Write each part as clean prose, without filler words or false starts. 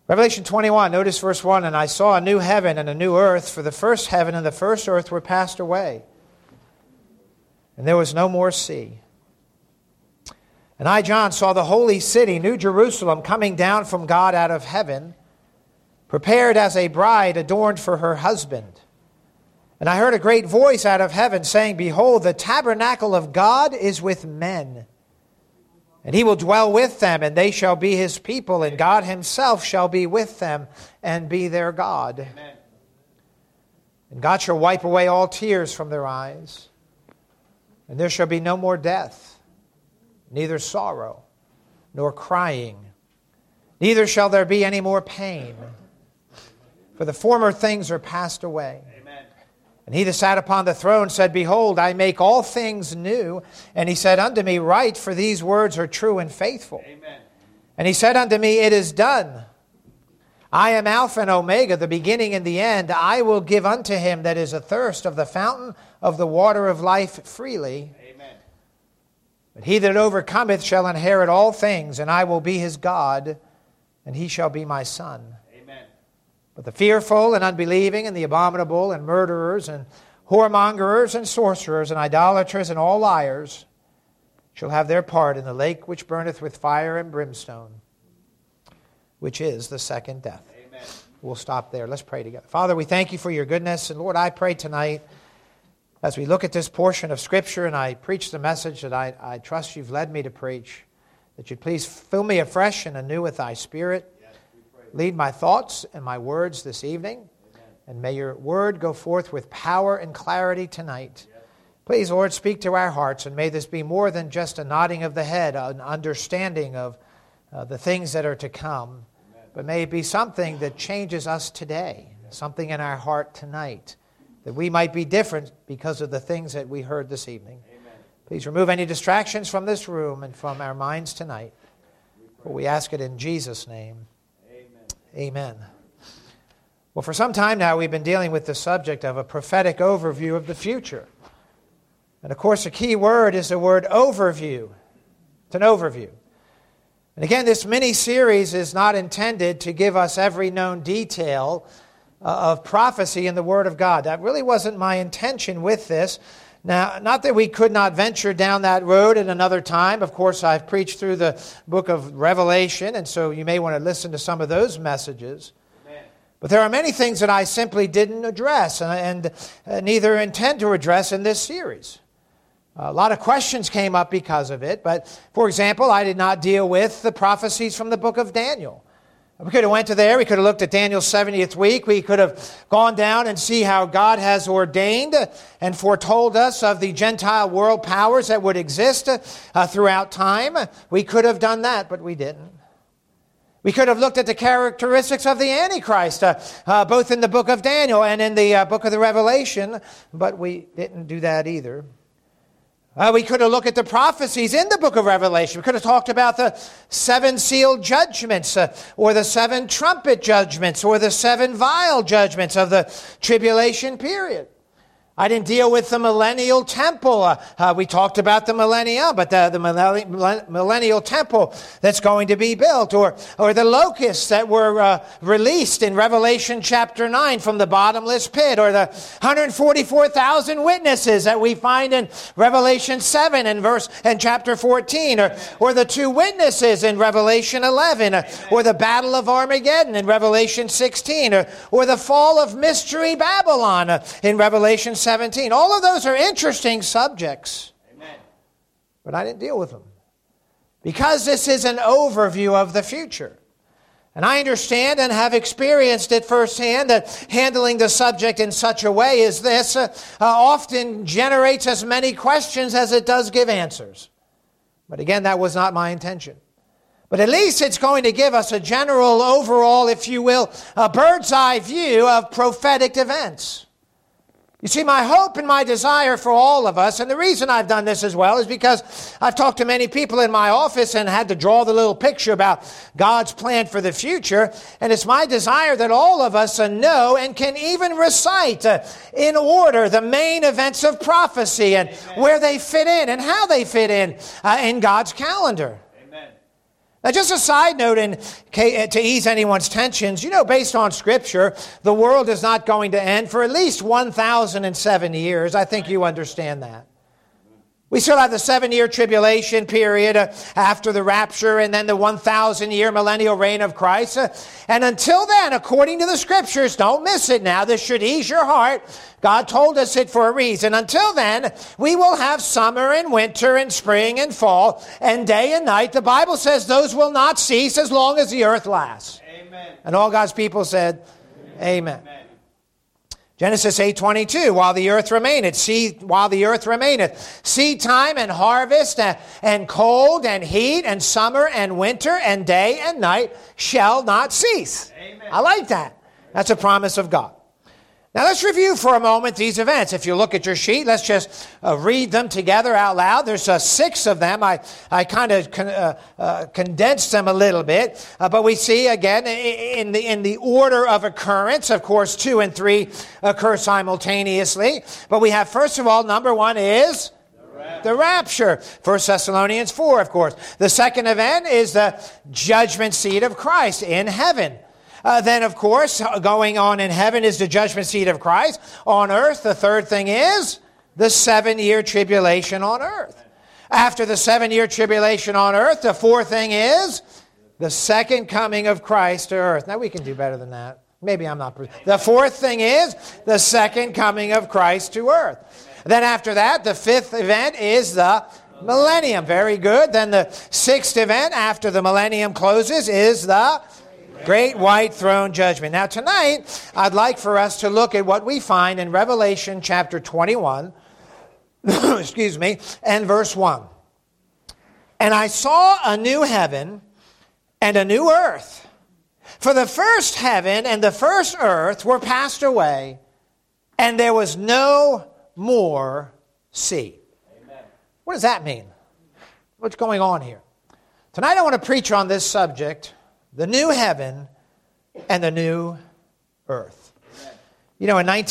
Revelation 21, notice verse 1, "And I saw a new heaven and a new earth, for the first heaven and the first earth were passed away, and there was no more sea. And I, John, saw the holy city, New Jerusalem, coming down from God out of heaven, prepared as a bride adorned for her husband. And I heard a great voice out of heaven saying, Behold, the tabernacle of God is with men. And he will dwell with them, and they shall be his people, and God himself shall be with them and be their God. Amen. And God shall wipe away all tears from their eyes, and there shall be no more death, neither sorrow, nor crying, neither shall there be any more pain, for the former things are passed away. And he that sat upon the throne said, Behold, I make all things new. And he said unto me, Write, for these words are true and faithful. Amen. And he said unto me, It is done. I am Alpha and Omega, the beginning and the end. I will give unto him that is athirst of the fountain of the water of life freely. Amen. But he that overcometh shall inherit all things, and I will be his God, and he shall be my son. But the fearful and unbelieving and the abominable and murderers and whoremongers and sorcerers and idolaters and all liars shall have their part in the lake which burneth with fire and brimstone, which is the second death." Amen. We'll stop there. Let's pray together. Father, we thank you for your goodness. And Lord, I pray tonight as we look at this portion of Scripture and I preach the message that I trust you've led me to preach, that you'd please fill me afresh and anew with thy Spirit. Lead my thoughts and my words this evening. Amen. And may your word go forth with power and clarity tonight. Yes. Please, Lord, speak to our hearts, and may this be more than just a nodding of the head, an understanding of the things that are to come. Amen. But may it be something that changes us today, something in our heart tonight, that we might be different because of the things that we heard this evening. Amen. Please remove any distractions from this room and from our minds tonight. For we ask it in Jesus' name. Amen. Well, for some time now, we've been dealing with the subject of a prophetic overview of the future. And of course, the key word is the word overview. It's an overview. And again, this mini-series is not intended to give us every known detail of prophecy in the Word of God. That really wasn't my intention with this. Now, not that we could not venture down that road at another time. Of course, I've preached through the book of Revelation, and so you may want to listen to some of those messages. Amen. But there are many things that I simply didn't address and neither intend to address in this series. A lot of questions came up because of it, but for example, I did not deal with the prophecies from the book of Daniel. We could have went to there. We could have looked at Daniel's 70th week. We could have gone down and see how God has ordained and foretold us of the Gentile world powers that would exist throughout time. We could have done that, but we didn't. We could have looked at the characteristics of the Antichrist, both in the book of Daniel and in the book of the Revelation, but we didn't do that either. We could have looked at the prophecies in the book of Revelation. We could have talked about the 7 sealed judgments, or the 7 trumpet judgments, or the 7 vial judgments of the tribulation period. I didn't deal with the millennial temple. We talked about the millennium, but the millennial temple that's going to be built, or the locusts that were released in Revelation chapter 9 from the bottomless pit, or the 144,000 witnesses that we find in Revelation 7 and chapter 14, or the 2 witnesses in Revelation 11, or the battle of Armageddon in Revelation 16, or the fall of Mystery Babylon in Revelation 17. All of those are interesting subjects. Amen. But I didn't deal with them. Because this is an overview of the future. And I understand and have experienced it firsthand that handling the subject in such a way as this often generates as many questions as it does give answers. But again, that was not my intention. But at least it's going to give us a general, overall, if you will, a bird's eye view of prophetic events. You see, my hope and my desire for all of us, and the reason I've done this as well is because I've talked to many people in my office and had to draw the little picture about God's plan for the future. And it's my desire that all of us know and can even recite in order the main events of prophecy and where they fit in and how they fit in God's calendar. Now, just a side note, to ease anyone's tensions, based on Scripture, the world is not going to end for at least 1,007 years. I think you understand that. We still have the 7-year tribulation period after the rapture, and then the 1,000-year millennial reign of Christ. And until then, according to the Scriptures, don't miss it now, this should ease your heart. God told us it for a reason. Until then, we will have summer and winter and spring and fall and day and night. The Bible says those will not cease as long as the earth lasts. Amen. And all God's people said, Amen. Amen. Genesis 8:22, while the earth remaineth, seed time and harvest and cold and heat and summer and winter and day and night shall not cease. Amen. I like that. That's a promise of God. Now let's review for a moment these events. If you look at your sheet, let's just read them together out loud. There's 6 of them. I kind of condensed them a little bit. But we see, again, in the order of occurrence, of course, 2 and 3 occur simultaneously. But we have, first of all, number 1 is the rapture. 1 Thessalonians 4, of course. The second event is the judgment seat of Christ in heaven. Then, of course, going on in heaven is the judgment seat of Christ. On earth, the third thing is the 7-year tribulation on earth. After the 7-year tribulation on earth, the fourth thing is the second coming of Christ to earth. Now, we can do better than that. Maybe I'm not. The fourth thing is the second coming of Christ to earth. Then after that, the fifth event is the millennium. Very good. Then the sixth event after the millennium closes is the great white throne judgment. Now tonight, I'd like for us to look at what we find in Revelation chapter 21, and verse 1. And I saw a new heaven and a new earth. For the first heaven and the first earth were passed away, and there was no more sea. Amen. What does that mean? What's going on here? Tonight I want to preach on this subject, the new heaven and the new earth. In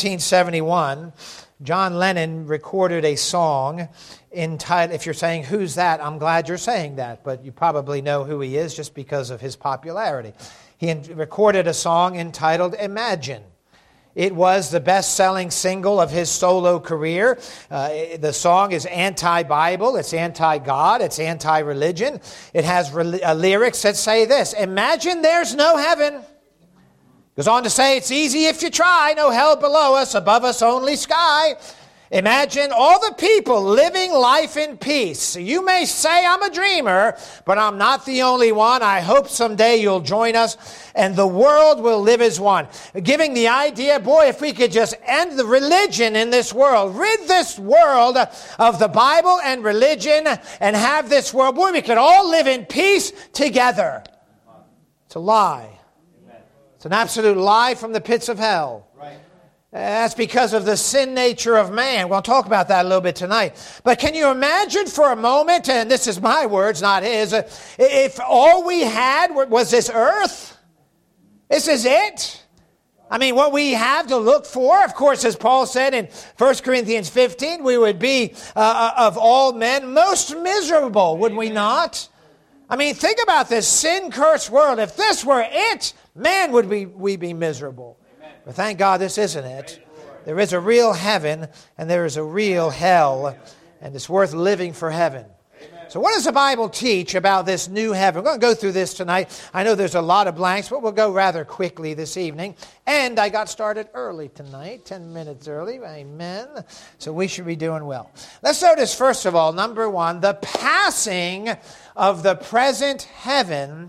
1971, John Lennon recorded a song entitled, if you're saying, who's that? I'm glad you're saying that, but you probably know who he is just because of his popularity. He recorded a song entitled Imagine. It was the best-selling single of his solo career. The song is anti-Bible, it's anti-God, it's anti-religion. It has lyrics that say this: imagine there's no heaven. Goes on to say, it's easy if you try, no hell below us, above us only sky. Imagine all the people living life in peace. You may say I'm a dreamer, but I'm not the only one. I hope someday you'll join us and the world will live as one. Giving the idea, boy, if we could just end the religion in this world, rid this world of the Bible and religion and have this world, boy, we could all live in peace together. It's a lie. It's an absolute lie from the pits of hell. Right. That's because of the sin nature of man. We'll talk about that a little bit tonight. But can you imagine for a moment, and this is my words, not his, if all we had was this earth? This is it? I mean, what we have to look for, of course, as Paul said in 1 Corinthians 15, we would be, of all men, most miserable, would we not? I mean, think about this sin-cursed world. If this were it, man, would we be miserable. But thank God this isn't it. There is a real heaven and there is a real hell, and it's worth living for heaven. So what does the Bible teach about this new heaven? We're going to go through this tonight. I know there's a lot of blanks, but we'll go rather quickly this evening. And I got started early tonight, 10 minutes early. Amen. So we should be doing well. Let's notice, first of all, number 1, the passing of the present heaven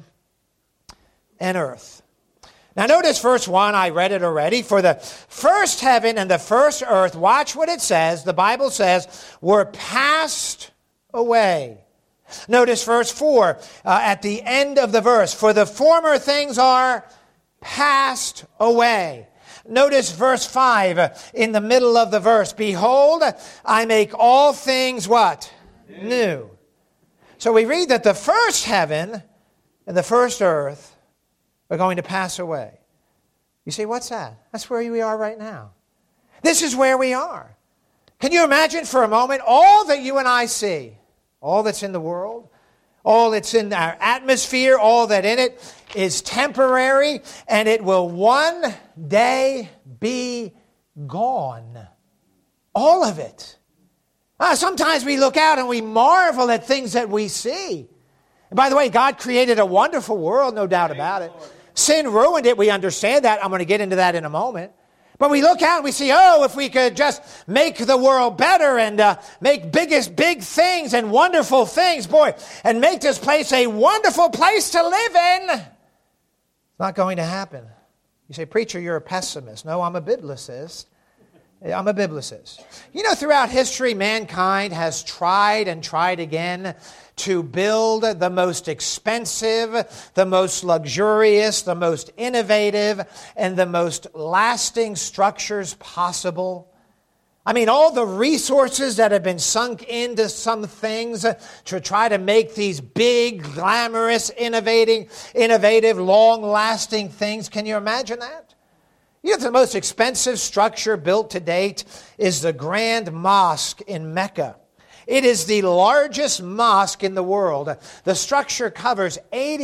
and earth. Now notice verse 1, I read it already. For the first heaven and the first earth, watch what it says. The Bible says, were passed away. Notice verse 4 at the end of the verse. For the former things are passed away. Notice verse 5 in the middle of the verse. Behold, I make all things what? New. So we read that the first heaven and the first earth are going to pass away. You say, what's that? That's where we are right now. This is where we are. Can you imagine for a moment all that you and I see, all that's in the world, all that's in our atmosphere, all that in it is temporary, and it will one day be gone. All of it. Sometimes we look out and we marvel at things that we see. And by the way, God created a wonderful world, no doubt about it. Sin ruined it. We understand that. I'm going to get into that in a moment. But we look out and we see, if we could just make the world better and make big things and wonderful things, boy, and make this place a wonderful place to live in. It's not going to happen. You say, preacher, you're a pessimist. No, I'm a biblicist. I'm a biblicist. You know, throughout history, mankind has tried and tried again to build the most expensive, the most luxurious, the most innovative, and the most lasting structures possible. I mean, all the resources that have been sunk into some things to try to make these big, glamorous, innovative, long-lasting things. Can you imagine that? You know, the most expensive structure built to date is the Grand Mosque in Mecca. It is the largest mosque in the world. The structure covers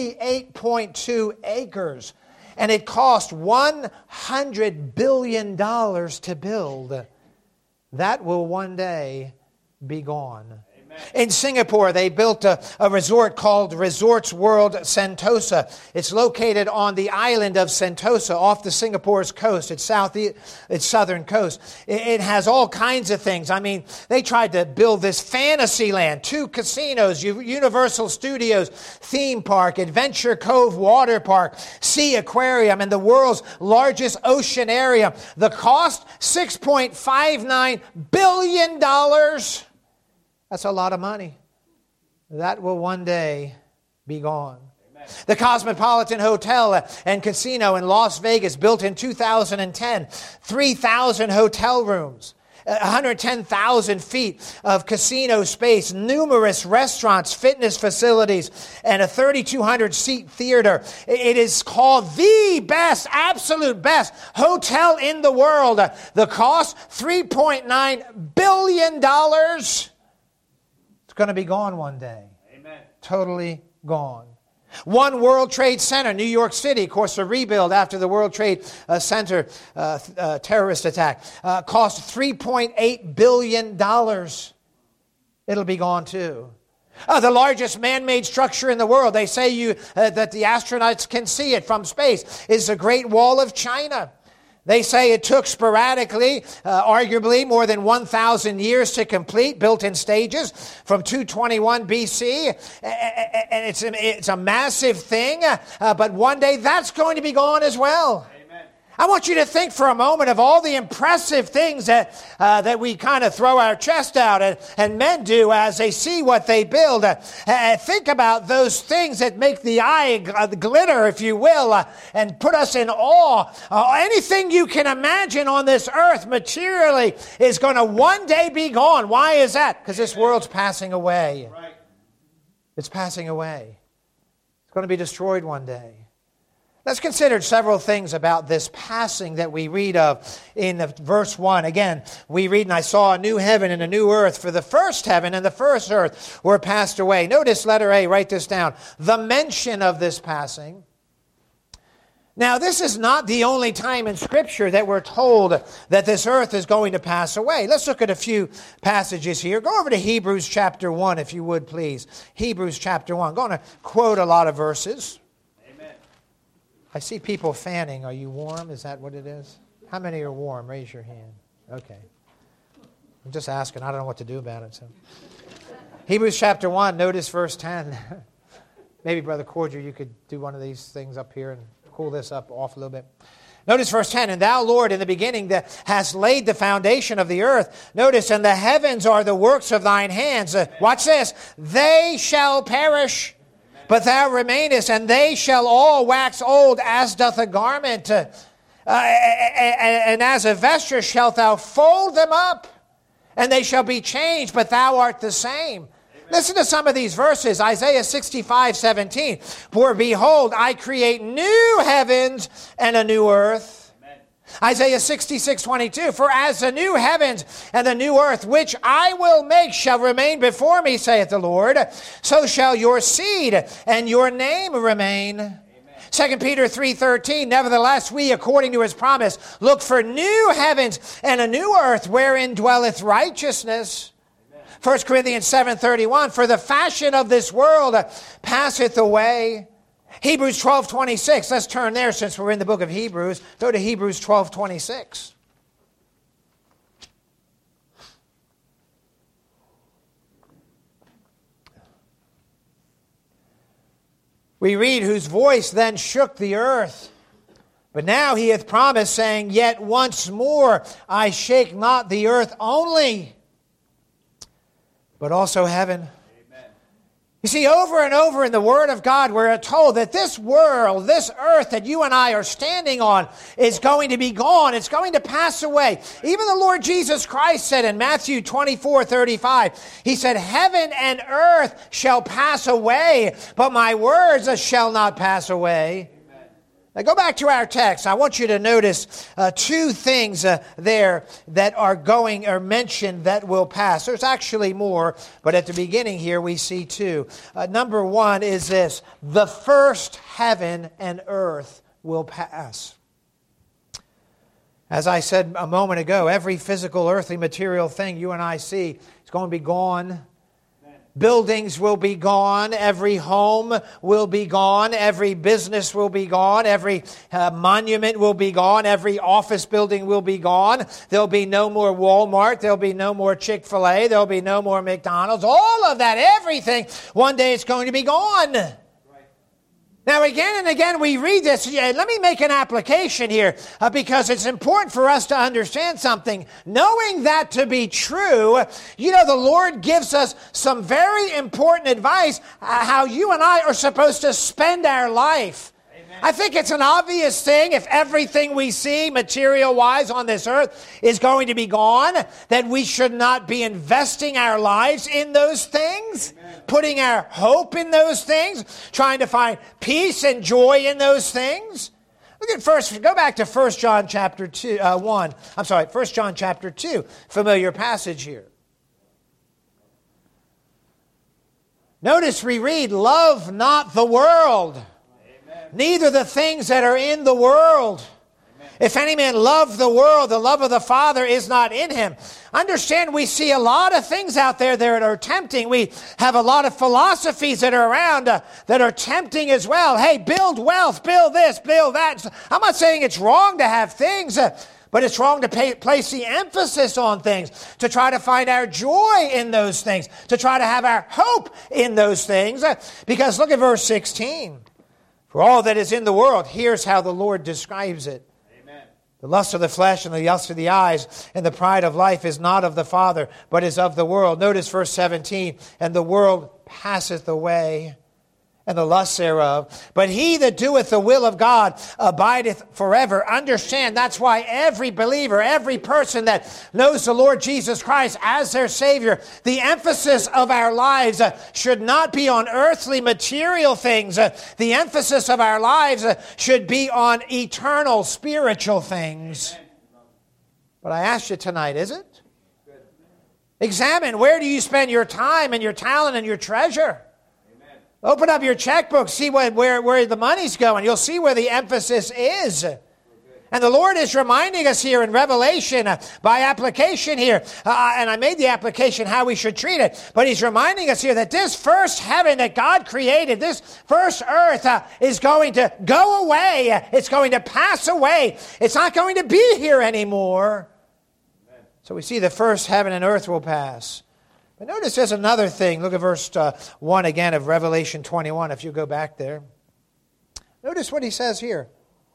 88.2 acres, and it cost $100 billion to build. That will one day be gone. In Singapore, they built a resort called Resorts World Sentosa. It's located on the island of Sentosa off the Singapore's coast. It's southern coast. It has all kinds of things. I mean, they tried to build this fantasy land, 2 casinos, Universal Studios, theme park, Adventure Cove water park, sea aquarium, and the world's largest oceanarium. The cost, $6.59 billion. That's a lot of money. That will one day be gone. Amen. The Cosmopolitan Hotel and Casino in Las Vegas, built in 2010, 3,000 hotel rooms, 110,000 feet of casino space, numerous restaurants, fitness facilities, and a 3,200-seat theater. It is called the best, absolute best hotel in the world. The cost, $3.9 billion. It's going to be gone one day. Amen. Totally gone. One World Trade Center, New York City, of course, a rebuild after the World Trade Center terrorist attack, cost $3.8 billion. It'll be gone too. The largest man-made structure in the world, they say that the astronauts can see it from space, is the Great Wall of China. They say it took sporadically, arguably more than 1,000 years to complete, built in stages from 221 BC. And it's a massive thing, but one day that's going to be gone as well. I want you to think for a moment of all the impressive things that we kind of throw our chest out and men do as they see what they build. Think about those things that make the eye glitter, if you will, and put us in awe. Anything you can imagine on this earth materially is going to one day be gone. Why is that? Because this world's passing away. Right. It's passing away. It's going to be destroyed one day. Let's consider several things about this passing that we read of in verse 1. Again, we read, and I saw a new heaven and a new earth, for the first heaven and the first earth were passed away. Notice letter A, write this down. The mention of this passing. Now, this is not the only time in Scripture that we're told that this earth is going to pass away. Let's look at a few passages here. Go over to Hebrews chapter 1, if you would, please. Hebrews chapter 1. I'm going to quote a lot of verses. I see people fanning. Are you warm? Is that what it is? How many are warm? Raise your hand. Okay. I'm just asking. I don't know what to do about it. So, Hebrews chapter 1, notice verse 10. Maybe, Brother Cordier, you could do one of these things up here and cool this up off a little bit. Notice verse 10. And thou, Lord, in the beginning hast laid the foundation of the earth. Notice, and the heavens are the works of thine hands. Watch this. They shall perish, but thou remainest, and they shall all wax old, as doth a garment. And as a vesture shalt thou fold them up, and they shall be changed, but thou art the same. Amen. Listen to some of these verses. Isaiah 65:17. For behold, I create new heavens and a new earth. Amen. Isaiah 66:22, for as the new heavens and the new earth, which I will make, shall remain before me, saith the Lord, so shall your seed and your name remain. Amen. 2 Peter 3:13, nevertheless, we, according to his promise, look for new heavens and a new earth wherein dwelleth righteousness. 1 Corinthians 7:31, for the fashion of this world passeth away. Hebrews 12:26. Let's turn there since we're in the book of Hebrews. Go to Hebrews 12:26. We read, whose voice then shook the earth. But now he hath promised, saying, yet once more I shake not the earth only, but also heaven. You see, over and over in the Word of God, we're told that this world, this earth that you and I are standing on is going to be gone. It's going to pass away. Even the Lord Jesus Christ said in Matthew 24:35, he said, heaven and earth shall pass away, but my words shall not pass away. Now go back to our text. I want you to notice two things there that are mentioned that will pass. There's actually more, but at the beginning here we see two. Number one is this: the first heaven and earth will pass. As I said a moment ago, every physical, earthly, material thing you and I see is going to be gone. Buildings will be gone. Every home will be gone. Every business will be gone. Every monument will be gone. Every office building will be gone. There'll be no more Walmart. There'll be no more Chick-fil-A. There'll be no more McDonald's. All of that, everything, one day it's going to be gone. Now, again and again, we read this. Let me make an application here because it's important for us to understand something. Knowing that to be true, the Lord gives us some very important advice how you and I are supposed to spend our life. I think it's an obvious thing if everything we see material-wise on this earth is going to be gone, that we should not be investing our lives in those things, putting our hope in those things, trying to find peace and joy in those things. Go back to 1 John chapter 1 John chapter 2, familiar passage here. Notice we read, love not the world, neither the things that are in the world. Amen. If any man love the world, the love of the Father is not in him. Understand, we see a lot of things out there that are tempting. We have a lot of philosophies that are around that are tempting as well. Hey, build wealth, build this, build that. I'm not saying it's wrong to have things, but it's wrong to place the emphasis on things, to try to find our joy in those things, to try to have our hope in those things. Because look at verse 16. For all that is in the world, here's how the Lord describes it. Amen. The lust of the flesh and the lust of the eyes and the pride of life is not of the Father, but is of the world. Notice verse 17, and the world passeth away, and the lust thereof. But he that doeth the will of God abideth forever. Understand, that's why every believer, every person that knows the Lord Jesus Christ as their Savior, the emphasis of our lives should not be on earthly material things. The emphasis of our lives should be on eternal spiritual things. But I ask you tonight, is it? Examine, where do you spend your time and your talent and your treasure? Open up your checkbook, see where the money's going. You'll see where the emphasis is. And the Lord is reminding us here in Revelation by application here, and I made the application how we should treat it, but he's reminding us here that this first heaven that God created, this first earth is going to go away. It's going to pass away. It's not going to be here anymore. So we see the first heaven and earth will pass. But notice there's another thing. Look at verse 1 again of Revelation 21, if you go back there. Notice what he says here.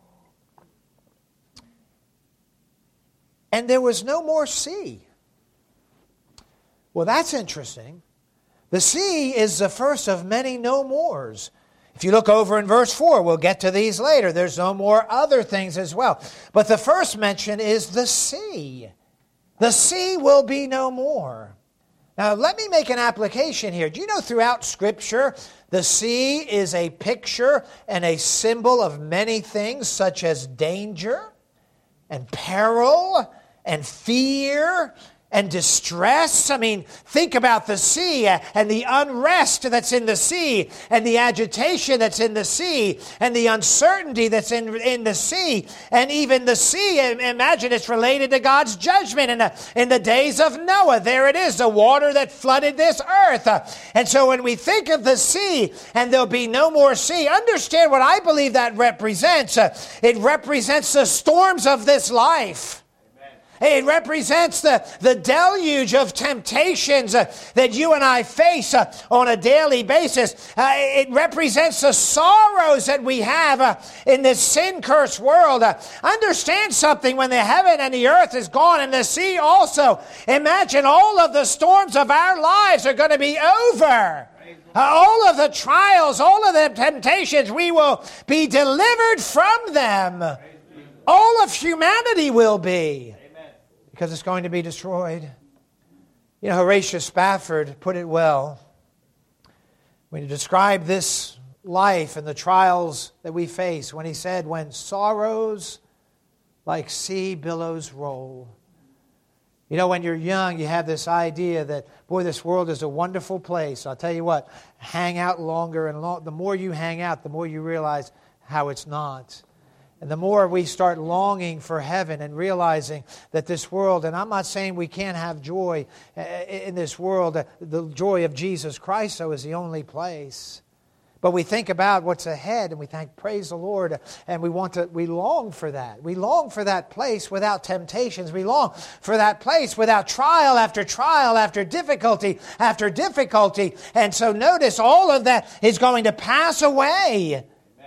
And there was no more sea. Well, that's interesting. The sea is the first of many no mores. If you look over in verse 4, we'll get to these later. There's no more other things as well. But the first mention is the sea. The sea will be no more. Now, let me make an application here. Do you know throughout Scripture, the sea is a picture and a symbol of many things, such as danger and peril and fear and distress. I mean, think about the sea and the unrest that's in the sea and the agitation that's in the sea and the uncertainty that's in the sea. And even the sea, imagine it's related to God's judgment in the days of Noah. There it is, the water that flooded this earth. And so when we think of the sea and there'll be no more sea, understand what I believe that represents. It represents the storms of this life. It represents the deluge of temptations that you and I face on a daily basis. It represents the sorrows that we have in this sin-cursed world. Understand something, when the heaven and the earth is gone and the sea also, imagine all of the storms of our lives are going to be over. All of the trials, all of the temptations, we will be delivered from them. All of humanity will be. Because it's going to be destroyed. You know, Horatius Spafford put it well when he described this life and the trials that we face, when he said, when sorrows like sea billows roll. You know, when you're young, you have this idea that, boy, this world is a wonderful place. I'll tell you what, hang out longer and the more you hang out, the more you realize how it's not. And the more we start longing for heaven and realizing that this world, and I'm not saying we can't have joy in this world, the joy of Jesus Christ, though, is the only place. But we think about what's ahead and we think, praise the Lord, and we long for that. We long for that place without temptations. We long for that place without trial after difficulty after difficulty. And so notice, all of that is going to pass away.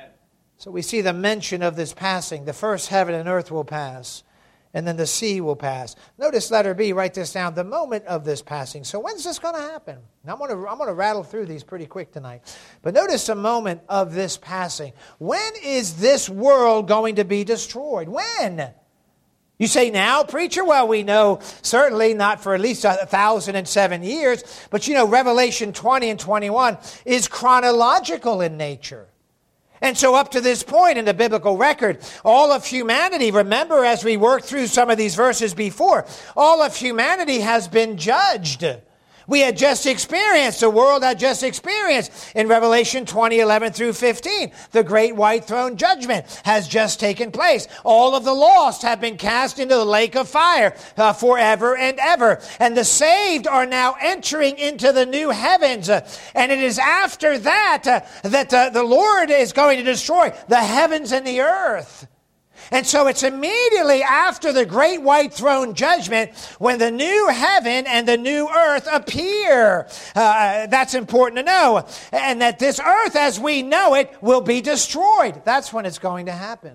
So we see the mention of this passing. The first heaven and earth will pass, and then the sea will pass. Notice letter B, write this down, the moment of this passing. So when's this going to happen? Now I'm going to rattle through these pretty quick tonight. But notice the moment of this passing. When is this world going to be destroyed? When? You say now, preacher? Well, we know certainly not for at least 1,007 years. But you know, Revelation 20 and 21 is chronological in nature. And so up to this point in the biblical record, all of humanity, remember as we worked through some of these verses before, all of humanity has been judged. We had just experienced, the world had just experienced in Revelation 20, 11 through 15. The great white throne judgment has just taken place. All of the lost have been cast into the lake of fire forever and ever. And the saved are now entering into the new heavens. And it is after that that the Lord is going to destroy the heavens and the earth. And so it's immediately after the great white throne judgment when the new heaven and the new earth appear. That's important to know. And that this earth as we know it will be destroyed. That's when it's going to happen.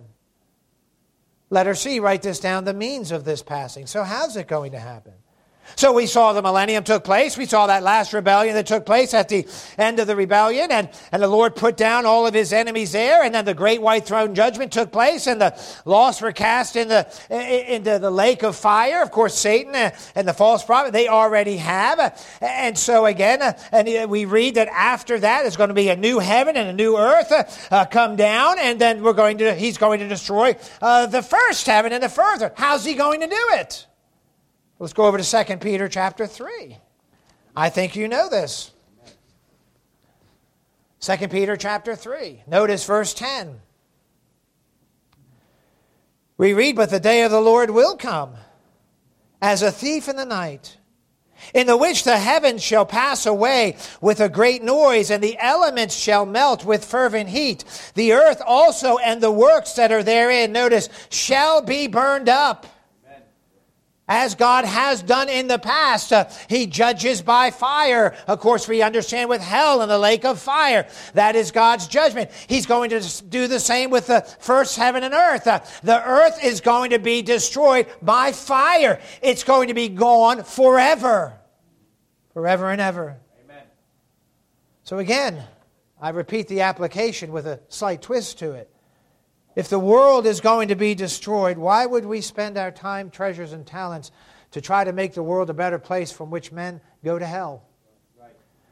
Letter C, write this down, the means of this passing. So how's it going to happen? So we saw the millennium took place. We saw that last rebellion that took place at the end of the rebellion. And the Lord put down all of his enemies there. And then the great white throne judgment took place. And the lost were cast into the lake of fire. Of course, Satan and the false prophet, they already have. And so again, and we read that after that, there's going to be a new heaven and a new earth come down. And then he's going to destroy the first heaven and the first earth. How's he going to do it? Let's go over to 2 Peter chapter 3. I think you know this. 2 Peter chapter 3. Notice verse 10. We read, but the day of the Lord will come as a thief in the night, in the which the heavens shall pass away with a great noise, and the elements shall melt with fervent heat. The earth also and the works that are therein, notice, shall be burned up. As God has done in the past, he judges by fire. Of course, we understand with hell and the lake of fire. That is God's judgment. He's going to do the same with the first heaven and earth. The earth is going to be destroyed by fire. It's going to be gone forever. Forever and ever. Amen. So again, I repeat the application with a slight twist to it. If the world is going to be destroyed, why would we spend our time, treasures, and talents to try to make the world a better place from which men go to hell? Right.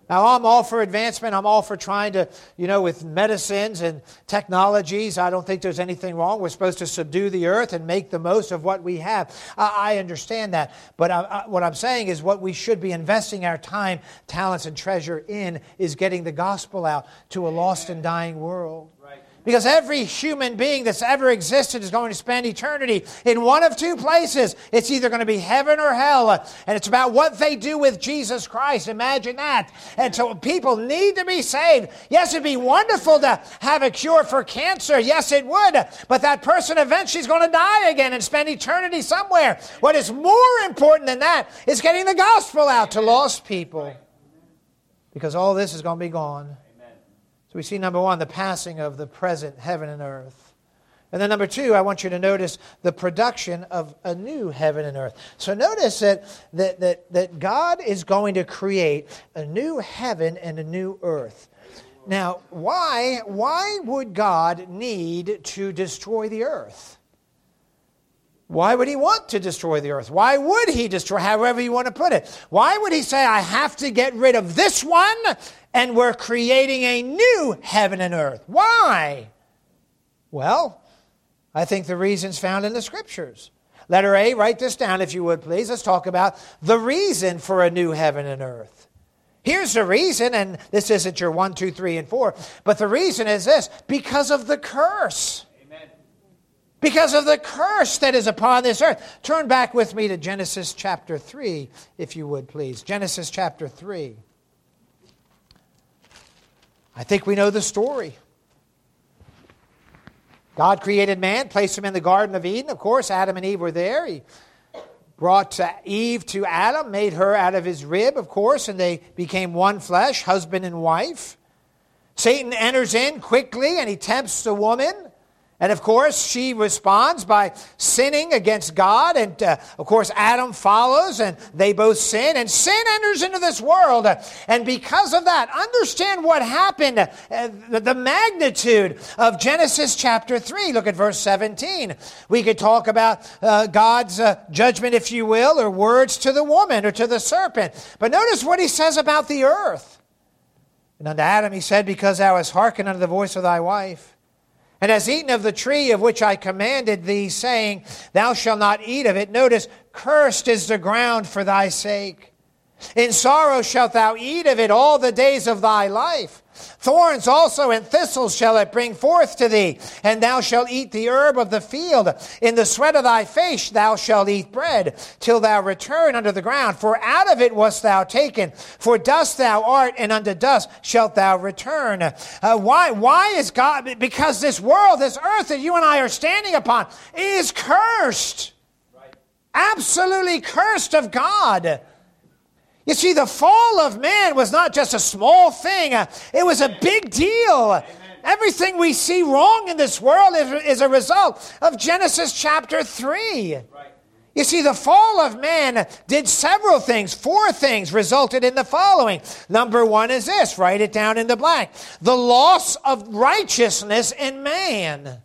Now, I'm all for advancement. I'm all for trying to, with medicines and technologies. I don't think there's anything wrong. We're supposed to subdue the earth and make the most of what we have. I understand that. But what I'm saying is what we should be investing our time, talents, and treasure in is getting the gospel out to a lost and dying world. Because every human being that's ever existed is going to spend eternity in one of two places. It's either going to be heaven or hell. And it's about what they do with Jesus Christ. Imagine that. And so people need to be saved. Yes, it'd be wonderful to have a cure for cancer. Yes, it would. But that person eventually is going to die again and spend eternity somewhere. What is more important than that is getting the gospel out to lost people. Because all this is going to be gone. So we see, number one, the passing of the present heaven and earth. And then number two, I want you to notice the production of a new heaven and earth. So notice that God is going to create a new heaven and a new earth. Now, why would God need to destroy the earth? Why would he want to destroy the earth? Why would he destroy, however you want to put it? Why would he say, I have to get rid of this one and we're creating a new heaven and earth? Why? Well, I think the reason's found in the Scriptures. Letter A, write this down if you would, please. Let's talk about the reason for a new heaven and earth. Here's the reason, and this isn't your 1, 2, 3, and 4, but the reason is this: because of the curse. Because of the curse that is upon this earth. Turn back with me to Genesis chapter 3, if you would, please. Genesis chapter 3. I think we know the story. God created man, placed him in the Garden of Eden. Of course, Adam and Eve were there. He brought Eve to Adam, made her out of his rib, of course, and they became one flesh, husband and wife. Satan enters in quickly, and he tempts the woman. And of course, she responds by sinning against God. And of course, Adam follows and they both sin. And sin enters into this world. And because of that, understand what happened. The magnitude of Genesis chapter 3. Look at verse 17. We could talk about God's judgment, if you will, or words to the woman or to the serpent. But notice what he says about the earth. And unto Adam he said, because thou hast hearkened unto the voice of thy wife, and hast eaten of the tree of which I commanded thee, saying, thou shalt not eat of it. Notice, cursed is the ground for thy sake. In sorrow shalt thou eat of it all the days of thy life. Thorns also and thistles shall it bring forth to thee, and thou shalt eat the herb of the field. In the sweat of thy face thou shalt eat bread, till thou return unto the ground. For out of it wast thou taken. For dust thou art, and unto dust shalt thou return. Why is God? Because this world, this earth that you and I are standing upon, is cursed. Right. Absolutely cursed of God. You see, the fall of man was not just a small thing. It was a big deal. Amen. Everything we see wrong in this world is a result of Genesis chapter 3. Right. You see, the fall of man did several things. 4 things resulted in the following. Number 1 is this. Write it down in the blank. The loss of righteousness in man.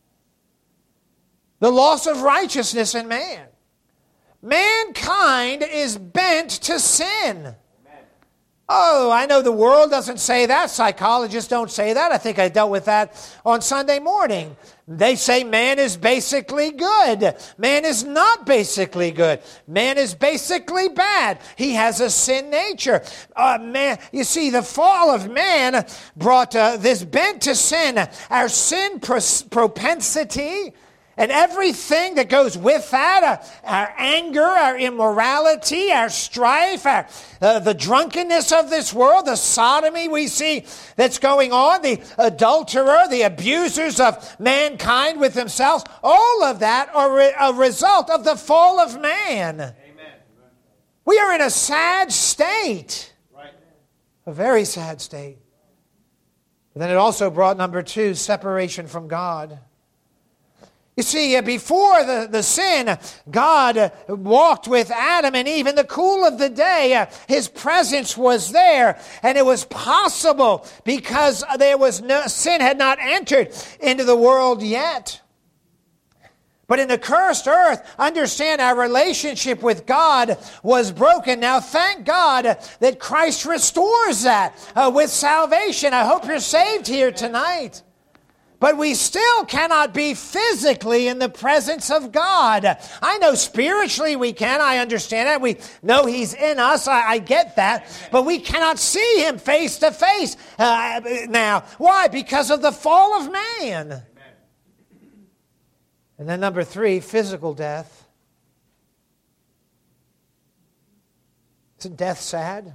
The loss of righteousness in man. Mankind is bent to sin. Amen. Oh, I know the world doesn't say that. Psychologists don't say that. I think I dealt with that on Sunday morning. They say man is basically good. Man is not basically good. Man is basically bad. He has a sin nature. Man, you see, the fall of man brought this bent to sin. Our sin propensity, and everything that goes with that, our anger, our immorality, our strife, the drunkenness of this world, the sodomy we see that's going on, the adulterer, the abusers of mankind with themselves, all of that are a result of the fall of man. Amen. We are in a sad state. Right. A very sad state. But then it also brought, number 2, separation from God. You see, before the sin, God walked with Adam and Eve in the cool of the day. His presence was there, and it was possible because sin had not entered into the world yet. But in the cursed earth, understand our relationship with God was broken. Now, thank God that Christ restores that with salvation. I hope you're saved here tonight. But we still cannot be physically in the presence of God. I know spiritually we can. I understand that. We know He's in us. I get that. But we cannot see Him face to face now. Why? Because of the fall of man. And then number 3, physical death. Isn't death sad?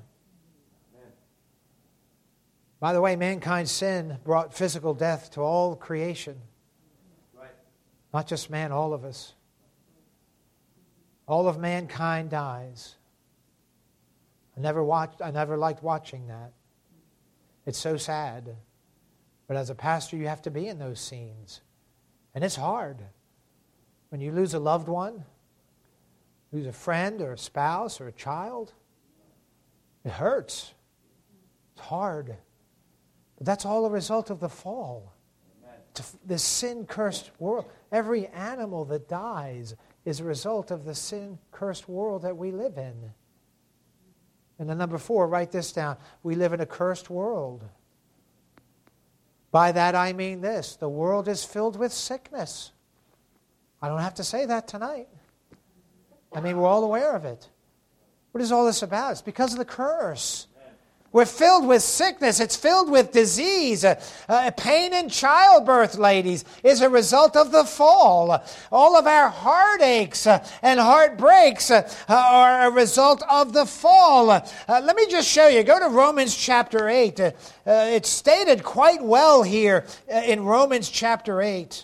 By the way, mankind's sin brought physical death to all creation. Not just man, all of us. All of mankind dies. I never liked watching that. It's so sad. But as a pastor, you have to be in those scenes. And it's hard. When you lose a loved one, lose a friend or a spouse or a child, it hurts. It's hard. But that's all a result of the fall. This sin-cursed world. Every animal that dies is a result of the sin-cursed world that we live in. And then number 4, write this down. We live in a cursed world. By that I mean this. The world is filled with sickness. I don't have to say that tonight. I mean, we're all aware of it. What is all this about? It's because of the curse. We're filled with sickness. It's filled with disease. Pain in childbirth, ladies, is a result of the fall. All of our heartaches and heartbreaks are a result of the fall. Let me just show you. Go to Romans chapter 8. It's stated quite well here in Romans chapter 8.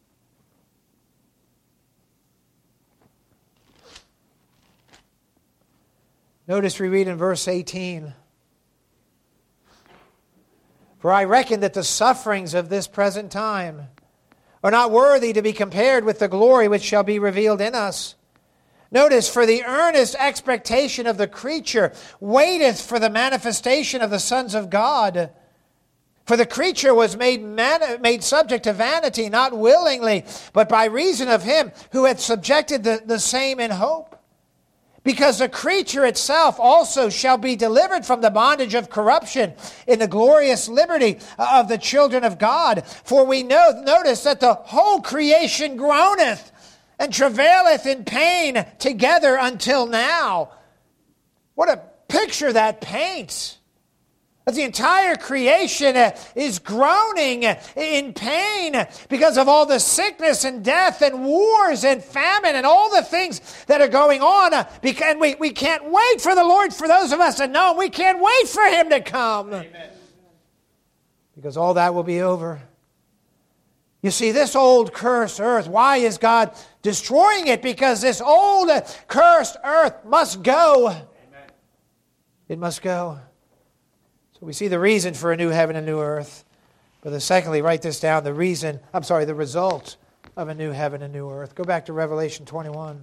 Notice we read in verse 18. For I reckon that the sufferings of this present time are not worthy to be compared with the glory which shall be revealed in us. Notice, for the earnest expectation of the creature waiteth for the manifestation of the sons of God. For the creature was made subject to vanity, not willingly, but by reason of him who had subjected the same in hope. Because the creature itself also shall be delivered from the bondage of corruption in the glorious liberty of the children of God. For we notice that the whole creation groaneth and travaileth in pain together until now. What a picture that paints. That the entire creation is groaning in pain because of all the sickness and death and wars and famine and all the things that are going on. And we can't wait for the Lord, for those of us that know Him, we can't wait for Him to come. Amen. Because all that will be over. You see, this old cursed earth, why is God destroying it? Because this old cursed earth must go. Amen. It must go. So we see the reason for a new heaven and new earth. But then secondly, write this down, the result of a new heaven and new earth. Go back to Revelation 21.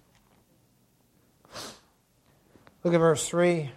Look at verse 3.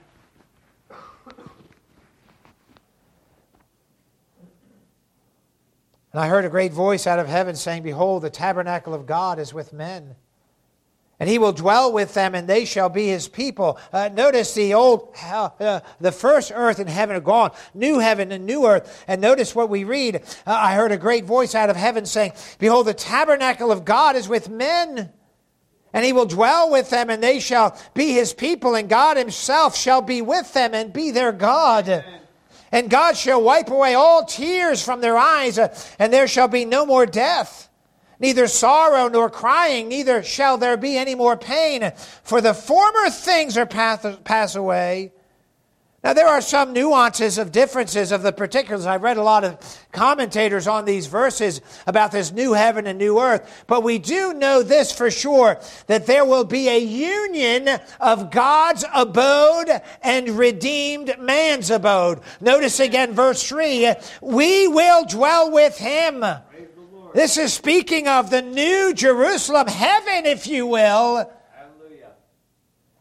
And I heard a great voice out of heaven saying, Behold, the tabernacle of God is with men. And He will dwell with them, and they shall be His people. Notice the first earth and heaven are gone. New heaven and new earth. And notice what we read. I heard a great voice out of heaven saying, Behold, the tabernacle of God is with men. And He will dwell with them, and they shall be His people. And God Himself shall be with them and be their God. Amen. And God shall wipe away all tears from their eyes, and there shall be no more death. Neither sorrow nor crying, neither shall there be any more pain, for the former things are pass away. Now, there are some nuances of differences of the particulars. I've read a lot of commentators on these verses about this new heaven and new earth. But we do know this for sure, that there will be a union of God's abode and redeemed man's abode. Notice again verse 3, we will dwell with Him. This is speaking of the new Jerusalem, heaven, if you will.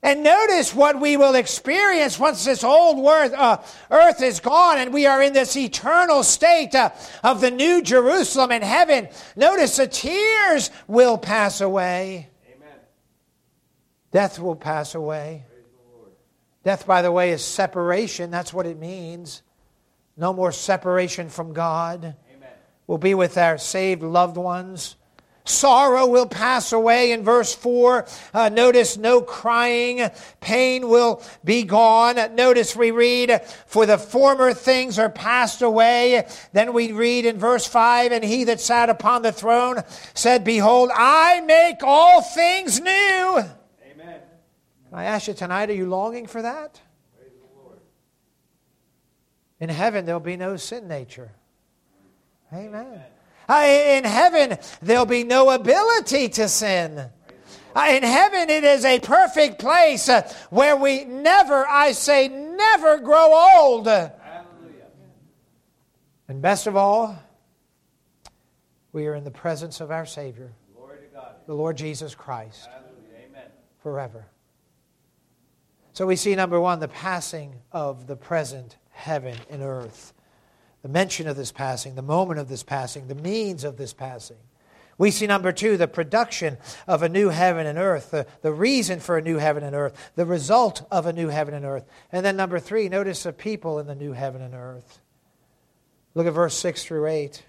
And notice what we will experience once this old earth is gone and we are in this eternal state of the new Jerusalem in heaven. Notice the tears will pass away. Amen. Death will pass away. Praise the Lord. Death, by the way, is separation. That's what it means. No more separation from God. Amen. We'll be with our saved loved ones. Sorrow will pass away in verse 4. Notice no crying. Pain will be gone. Notice we read, for the former things are passed away. Then we read in verse 5, and he that sat upon the throne said, behold, I make all things new. Amen. Can I ask you tonight, are you longing for that? Praise the Lord. In heaven, there'll be no sin nature. Amen. In heaven, there'll be no ability to sin. In heaven, it is a perfect place where we never, I say never, grow old. Hallelujah. And best of all, we are in the presence of our Savior, Glory to God. the Lord Jesus Christ, Hallelujah. Amen. forever. So we see, number one, the passing of the present heaven and earth. The mention of this passing, the moment of this passing, the means of this passing. We see, number two, the production of a new heaven and earth, the reason for a new heaven and earth, the result of a new heaven and earth. And then number three, notice the people in the new heaven and earth. Look at verse 6 through 8.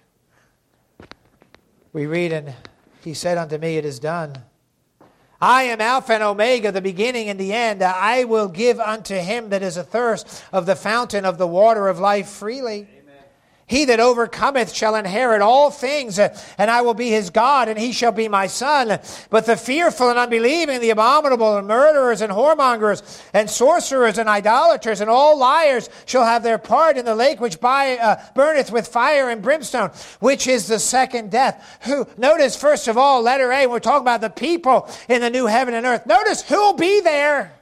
We read, and he said unto me, it is done. I am Alpha and Omega, the beginning and the end. I will give unto him that is athirst of the fountain of the water of life freely. He that overcometh shall inherit all things, and I will be his God, and he shall be my son. But the fearful and unbelieving, the abominable, and murderers, and whoremongers, and sorcerers, and idolaters, and all liars shall have their part in the lake which burneth with fire and brimstone, which is the second death. Notice, first of all, letter A, we're talking about the people in the new heaven and earth. Notice who'll be there.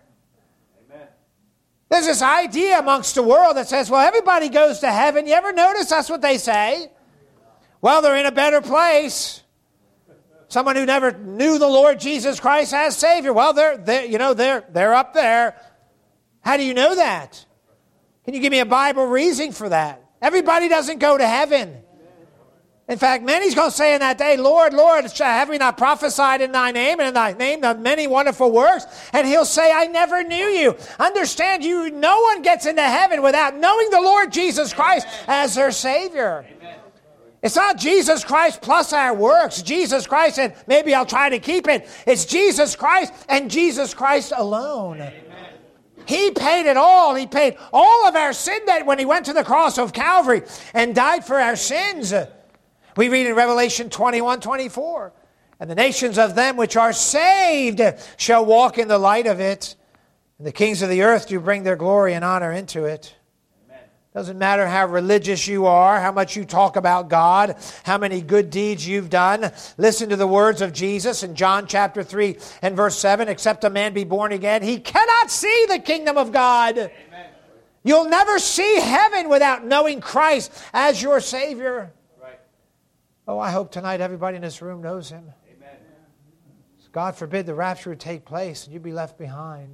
There's this idea amongst the world that says, well, everybody goes to heaven. You ever notice that's what they say? Well, they're in a better place. Someone who never knew the Lord Jesus Christ as Savior. Well, they're up there. How do you know that? Can you give me a Bible reasoning for that? Everybody doesn't go to heaven. In fact, many's going to say in that day, Lord, Lord, have we not prophesied in thy name, and in thy name done many wonderful works? And he'll say, I never knew you. Understand, no one gets into heaven without knowing the Lord Jesus Christ as their Savior. Amen. It's not Jesus Christ plus our works. Jesus Christ, and maybe I'll try to keep it. It's Jesus Christ and Jesus Christ alone. Amen. He paid it all. He paid all of our sin debt when he went to the cross of Calvary and died for our sins. We read in Revelation 21:24, and the nations of them which are saved shall walk in the light of it, and the kings of the earth do bring their glory and honor into it. Amen. Doesn't matter how religious you are, how much you talk about God, how many good deeds you've done. Listen to the words of Jesus in John chapter 3 and verse 7, except a man be born again, he cannot see the kingdom of God. Amen. You'll never see heaven without knowing Christ as your Savior. Oh, I hope tonight everybody in this room knows him. Amen. God forbid the rapture would take place and you'd be left behind.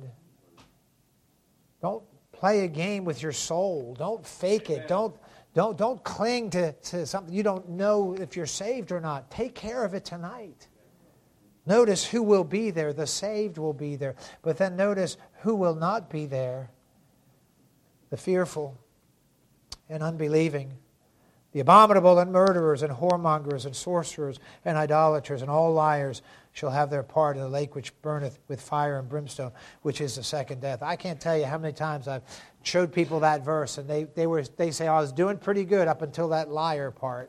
Don't play a game with your soul. Don't fake it. Don't cling to something you don't know if you're saved or not. Take care of it tonight. Notice who will be there. The saved will be there. But then notice who will not be there. The fearful and unbelieving. The abominable and murderers and whoremongers and sorcerers and idolaters and all liars shall have their part in the lake which burneth with fire and brimstone, which is the second death. I can't tell you how many times I've showed people that verse, and they say, I was doing pretty good up until that liar part.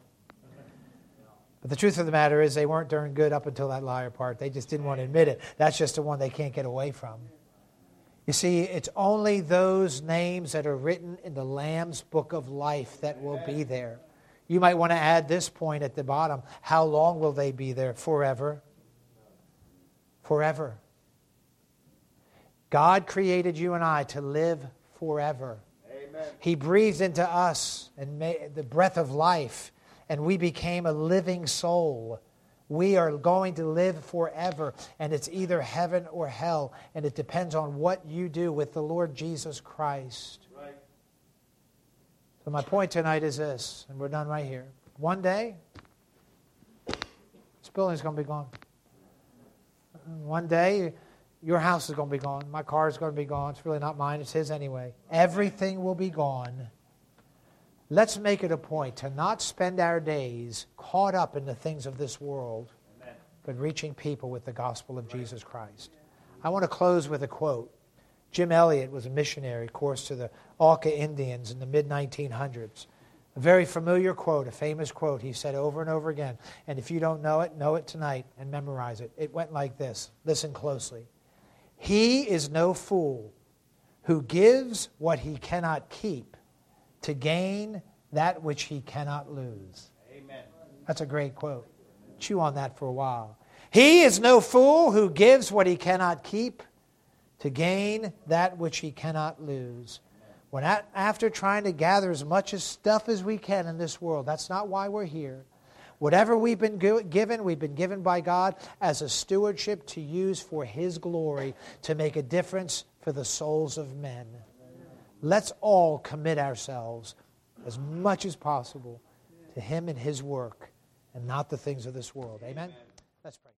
But the truth of the matter is they weren't doing good up until that liar part. They just didn't want to admit it. That's just the one they can't get away from. You see, it's only those names that are written in the Lamb's book of life that will be there. You might want to add this point at the bottom. How long will they be there? Forever. Forever. God created you and I to live forever. Amen. He breathed into us and made the breath of life, and we became a living soul. We are going to live forever, and it's either heaven or hell, and it depends on what you do with the Lord Jesus Christ. Right. So my point tonight is this, and we're done right here. One day, this building's going to be gone. One day, your house is going to be gone. My car is going to be gone. It's really not mine. It's his anyway. Everything will be gone. Let's make it a point to not spend our days caught up in the things of this world, Amen. but reaching people with the gospel of Jesus Christ. I want to close with a quote. Jim Elliot was a missionary, of course, to the Auca Indians in the mid-1900s. A very familiar quote, a famous quote he said over and over again. And if you don't know it tonight and memorize it. It went like this. Listen closely. He is no fool who gives what he cannot keep to gain that which he cannot lose. Amen. That's a great quote. Chew on that for a while. He is no fool who gives what he cannot keep to gain that which he cannot lose. When after trying to gather as much stuff as we can in this world, that's not why we're here. Whatever we've been given by God as a stewardship to use for His glory to make a difference for the souls of men. Let's all commit ourselves as much as possible to Him and His work and not the things of this world. Amen? Let's pray.